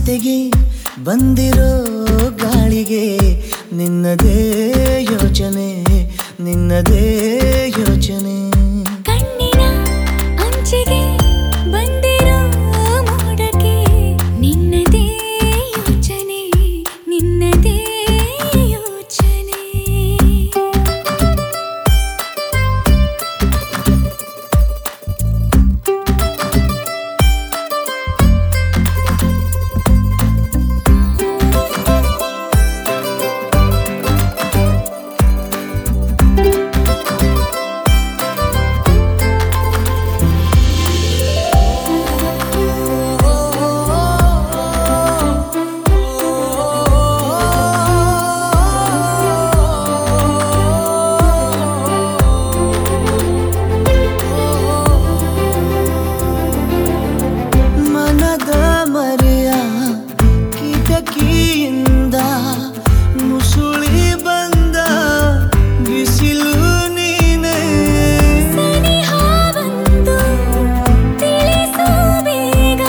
ಸಂತೆಗೆ ಬಂದಿರೋ ಗಾಳಿಗೆ ನಿನ್ನದೇ ಯೋಚನೆ ನಿನ್ನದೇ ಯೋಚನೆ ಕಣ್ಣಿನ ಅಂಚಿಗೆ ಬಂದಿರೋ ಮೋಡಕ್ಕೆ ನಿನ್ನದೇ ಯೋಚನೆ ನಿನ್ನದೇ ಯೋಚನೆ ಕಿಟಕಿಯಿಂದ ಮುಸುಳಿ ಬಂದ ಬಿಸಿಲು ನೀನೆ ಸನಿಹ ಬಂದು ತಿಳಿಸು ಬೇಗ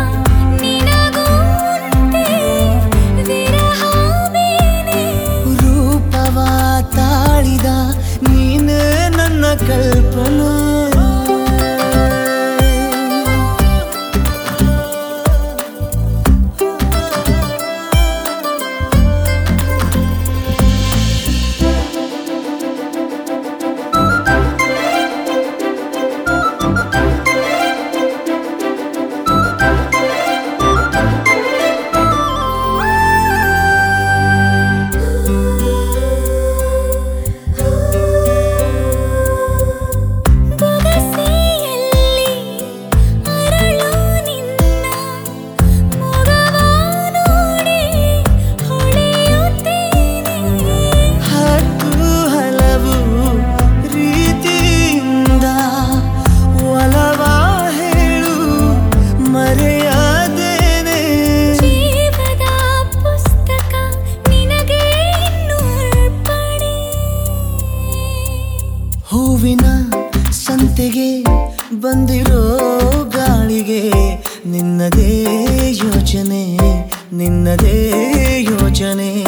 ನಿನಗುಂಟೆ ವಿರಹ ಬೇನೆ ರೂಪವ ತಾಳಿದ ನೀನೇ ನನ್ನ ಕಲ್ಪನೆ ಹೂವಿನ ಸಂತೆಗೆ ಬಂದಿರೋ ಗಾಳಿಗೆ ನಿನ್ನದೇ ಯೋಚನೆ ನಿನ್ನದೇ ಯೋಚನೆ